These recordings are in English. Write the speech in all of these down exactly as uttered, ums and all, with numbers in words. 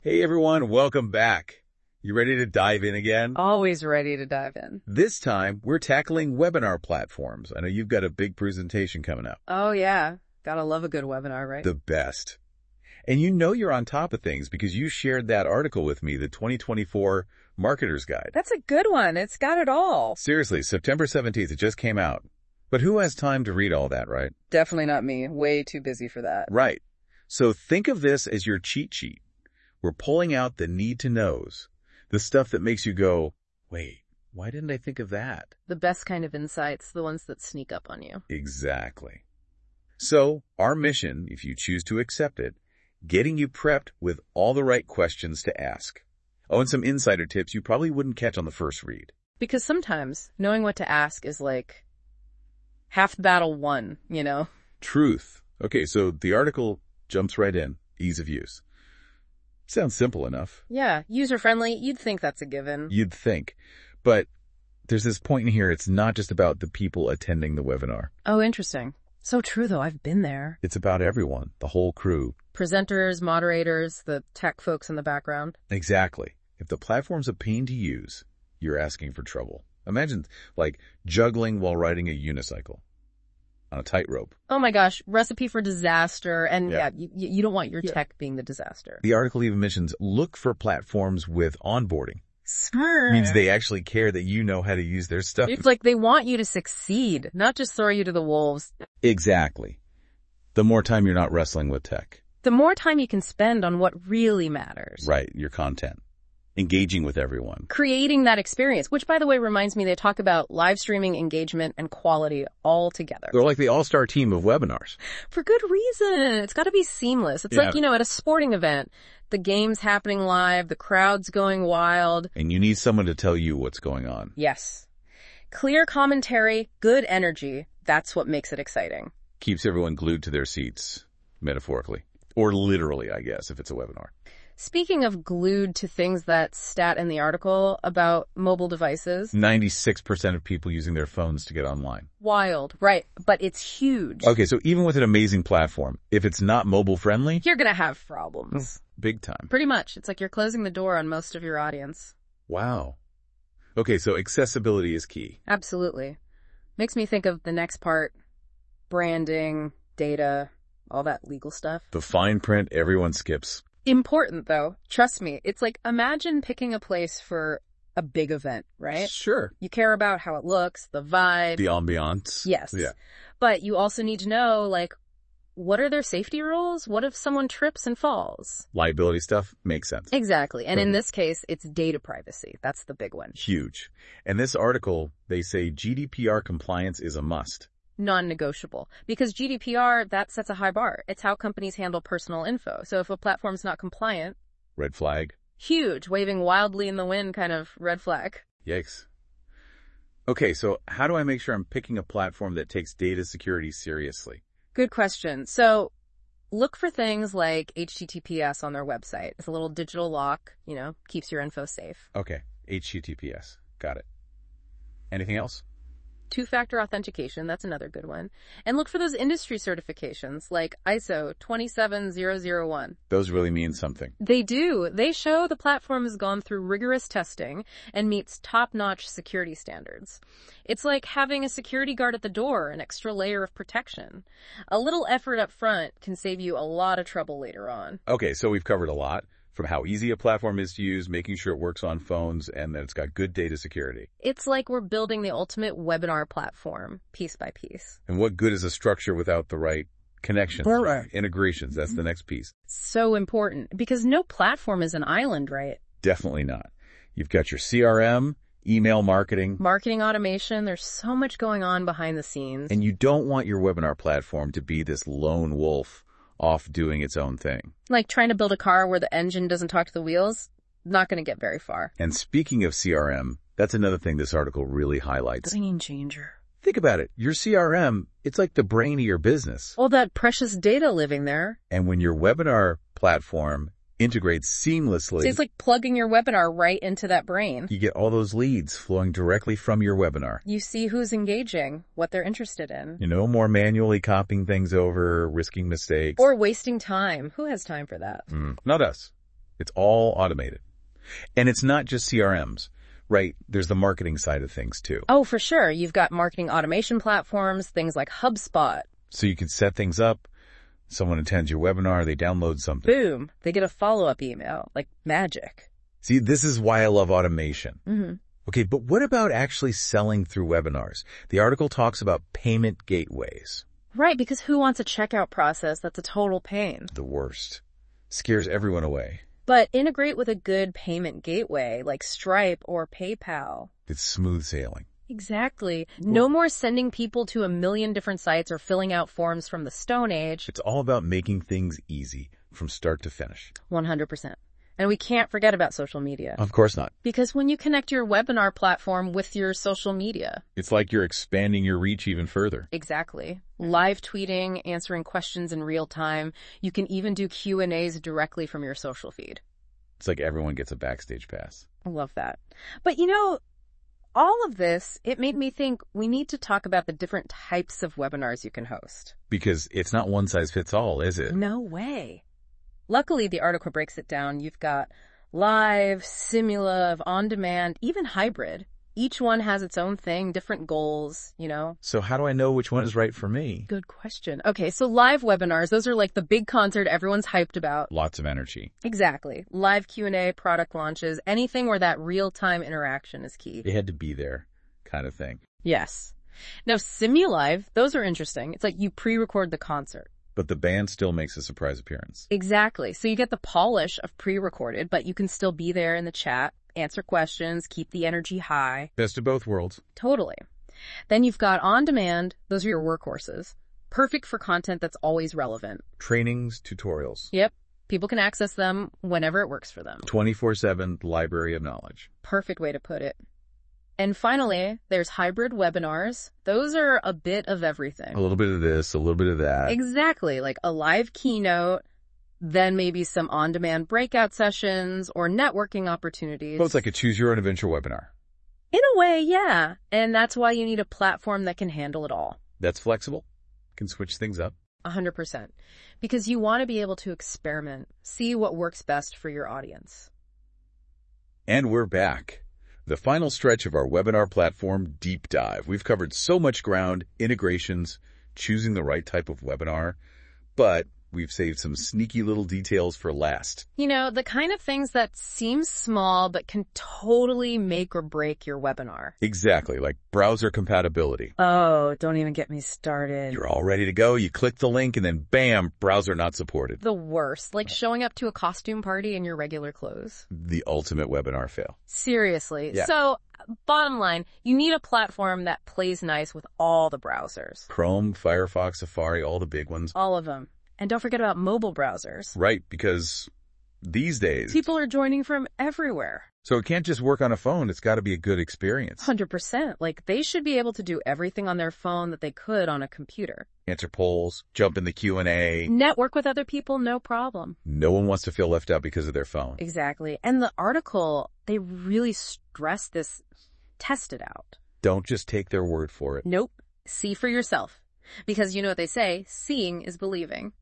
Hey everyone, welcome back. You ready to dive in again? Always ready to dive in. This time, we're tackling webinar platforms. I know you've got a big presentation coming up. Oh yeah, gotta love a good webinar, right? The best. And you know you're on top of things because you shared that article with me, the twenty twenty-four Marketer's Guide. That's a good one. It's got it all. Seriously, September seventeenth, it just came out. But who has time to read all that, right? Definitely not me. Way too busy for that. Right. So think of this as your cheat sheet. We're pulling out the need-to-knows, the stuff that makes you go, wait, why didn't I think of that? The best kind of insights, the ones that sneak up on you. Exactly. So our mission, if you choose to accept it, getting you prepped with all the right questions to ask. Oh, and some insider tips you probably wouldn't catch on the first read. Because sometimes knowing what to ask is like half the battle won, you know? Truth. Okay, so the article jumps right in. Ease of use. Sounds simple enough. Yeah, user-friendly. You'd think that's a given. You'd think. But there's this point in here, it's not just about the people attending the webinar. Oh, interesting. So true, though. I've been there. It's about everyone, the whole crew. Presenters, moderators, the tech folks in the background. Exactly. If the platform's a pain to use, you're asking for trouble. Imagine, like, juggling while riding a unicycle on a tightrope. Oh my gosh, recipe for disaster. And Yeah. yeah, you, you don't want your Yeah. tech being the disaster. The article even mentions look for platforms with onboarding. Smart. Means they actually care that you know how to use their stuff. It's like they want you to succeed, not just throw you to the wolves. Exactly. The more time you're not wrestling with tech. The more time you can spend on what really matters. Right, your content. Engaging with everyone. Creating that experience, which by the way reminds me they talk about live streaming engagement and quality all together. They're like the all-star team of webinars. For good reason. It's got to be seamless. It's Yeah. like, you know, at a sporting event, the game's happening live, the crowd's going wild. And you need someone to tell you what's going on. Yes. Clear commentary, good energy. That's what makes it exciting. Keeps everyone glued to their seats, metaphorically. Or literally, I guess, if it's a webinar. Speaking of glued to things, that stat in the article about mobile devices. ninety-six percent of people using their phones to get online. Wild, right. But it's huge. Okay, so even with an amazing platform, if it's not mobile friendly, You're going to have problems. big time. Pretty much. It's like you're closing the door on most of your audience. Wow. Okay, so accessibility is key. Absolutely. Makes me think of the next part. Branding, data, all that legal stuff. The fine print everyone skips. Important, though. Trust me. It's like, imagine picking a place for a big event, right? Sure. You care about how it looks, the vibe. The ambiance. Yes. Yeah. But you also need to know, like, what are their safety rules? What if someone trips and falls? Liability stuff makes sense. Exactly. And in Totally. this case, it's data privacy. That's the big one. Huge. And this article, they say G D P R compliance is a must. Non-negotiable. Because G D P R, that sets a high bar. It's how companies handle personal info. So if a platform's not compliant, Red flag. huge, waving wildly in the wind kind of red flag. Yikes. Okay, so how do I make sure I'm picking a platform that takes data security seriously? Good question. So look for things like H T T P S on their website. It's a little digital lock, you know, keeps your info safe. Okay, H T T P S. Got it. Anything else? Two-factor authentication, that's another good one. And look for those industry certifications like I S O twenty-seven thousand one. Those really mean something. They do. They show the platform has gone through rigorous testing and meets top-notch security standards. It's like having a security guard at the door, an extra layer of protection. A little effort up front can save you a lot of trouble later on. Okay, so we've covered a lot. From how easy a platform is to use, making sure it works on phones, and that it's got good data security. It's like we're building the ultimate webinar platform, piece by piece. And what good is a structure without the right connections? Correct. Integrations, that's the next piece. So important, because no platform is an island, right? Definitely not. You've got your C R M, email marketing, Marketing automation, there's so much going on behind the scenes. and you don't want your webinar platform to be this lone wolf off doing its own thing. Like trying to build a car where the engine doesn't talk to the wheels, not going to get very far. And speaking of C R M, that's another thing this article really highlights. Game changer. Think about it. Your C R M, it's like the brain of your business. All that precious data living there. And when your webinar platform integrates seamlessly, So it's like plugging your webinar right into that brain. you get all those leads flowing directly from your webinar. You see who's engaging, what they're interested in. You know, more manually copying things over, risking mistakes. Or wasting time. Who has time for that? Mm, not us. It's all automated. And it's not just C R Ms, right? There's the marketing side of things too. Oh, for sure. You've got marketing automation platforms, things like HubSpot. So you can set things up. Someone attends your webinar, they download something. Boom. They get a follow-up email, like magic. See, this is why I love automation. Mm-hmm. Okay, but what about actually selling through webinars? The article talks about payment gateways. Right, because who wants a checkout process that's a total pain? The worst. Scares everyone away. But integrate with a good payment gateway like Stripe or PayPal. It's smooth sailing. Exactly. No more sending people to a million different sites or filling out forms from the Stone Age. It's all about making things easy from start to finish. one hundred percent. And we can't forget about social media. Of course not. Because when you connect your webinar platform with your social media. It's like you're expanding your reach even further. Exactly. Live tweeting, answering questions in real time. You can even do Q and A's directly from your social feed. It's like everyone gets a backstage pass. I love that. But you know, all of this, it made me think we need to talk about the different types of webinars you can host. Because it's not one size fits all, is it? No way. Luckily, the article breaks it down. You've got live, simulative, on-demand, even hybrid. Each one has its own thing, different goals, you know. So how do I know which one is right for me? Good question. Okay, so live webinars, those are like the big concert everyone's hyped about. Lots of energy. Exactly. Live Q and A, product launches, anything where that real-time interaction is key. They had to be there kind of thing. Yes. Now, Simulive, those are interesting. It's like you pre-record the concert. But the band still makes a surprise appearance. Exactly. So you get the polish of pre-recorded, but you can still be there in the chat, answer questions, keep the energy high. Best of both worlds. Totally. Then you've got on-demand. Those are your workhorses. Perfect for content that's always relevant. Trainings, tutorials. Yep. People can access them whenever it works for them. twenty-four seven library of knowledge. Perfect way to put it. And finally, there's hybrid webinars. Those are a bit of everything. A little bit of this, a little bit of that. Exactly. Like a live keynote, then maybe some on-demand breakout sessions or networking opportunities. Well, it's like a choose-your-own-adventure webinar. In a way, yeah. And that's why you need a platform that can handle it all. That's flexible. Can switch things up. A hundred percent. Because you want to be able to experiment, see what works best for your audience. And we're back. The final stretch of our webinar platform deep dive. We've covered so much ground, integrations, choosing the right type of webinar, but we've saved some sneaky little details for last. You know, the kind of things that seem small but can totally make or break your webinar. Exactly, like browser compatibility. Oh, don't even get me started. You're all ready to go, you click the link, and then bam, browser not supported. The worst, like showing up to a costume party in your regular clothes. The ultimate webinar fail. Seriously. Yeah. So, bottom line, you need a platform that plays nice with all the browsers. Chrome, Firefox, Safari, all the big ones. All of them. And don't forget about mobile browsers. Right, because these days... people are joining from everywhere. So it can't just work on a phone, it's got to be a good experience. one hundred percent. Like, they should be able to do everything on their phone that they could on a computer. Answer polls, jump in the Q and A. Network with other people, no problem. No one wants to feel left out because of their phone. Exactly. And the article, they really stress this. Test it out. Don't just take their word for it. Nope. See for yourself. Because you know what they say, seeing is believing.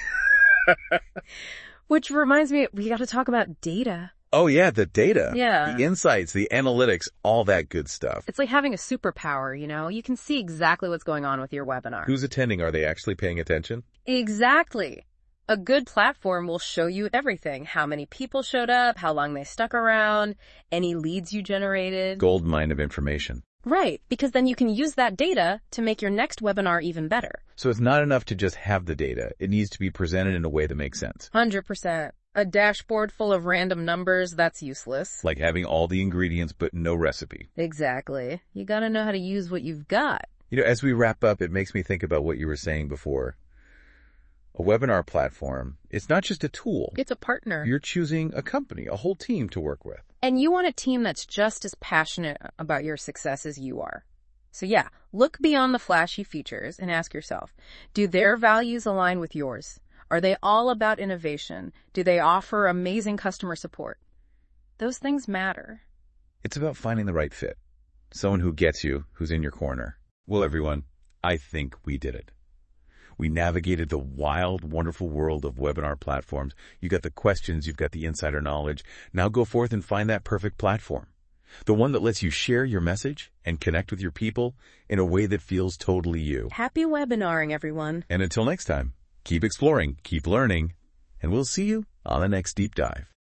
Which reminds me, we got to talk about data. Oh yeah, the data. Yeah. The insights, the analytics, all that good stuff. It's like having a superpower, you know? You can see exactly what's going on with your webinar. Who's attending? Are they actually paying attention? Exactly. A good platform will show you everything. How many people showed up, how long they stuck around, any leads you generated. Gold mine of information. Right, because then you can use that data to make your next webinar even better. So it's not enough to just have the data. It needs to be presented in a way that makes sense. one hundred percent. A dashboard full of random numbers, that's useless. Like having all the ingredients but no recipe. Exactly. You gotta know how to use what you've got. You know, as we wrap up, it makes me think about what you were saying before. A webinar platform, it's not just a tool. It's a partner. You're choosing a company, a whole team to work with. And you want a team that's just as passionate about your success as you are. So yeah, look beyond the flashy features and ask yourself, do their values align with yours? Are they all about innovation? Do they offer amazing customer support? Those things matter. It's about finding the right fit. Someone who gets you, who's in your corner. Well, everyone, I think we did it. We navigated the wild, wonderful world of webinar platforms. You got the questions, you've got the insider knowledge. Now go forth and find that perfect platform. The one that lets you share your message and connect with your people in a way that feels totally you. Happy webinaring, everyone. And until next time, keep exploring, keep learning, and we'll see you on the next deep dive.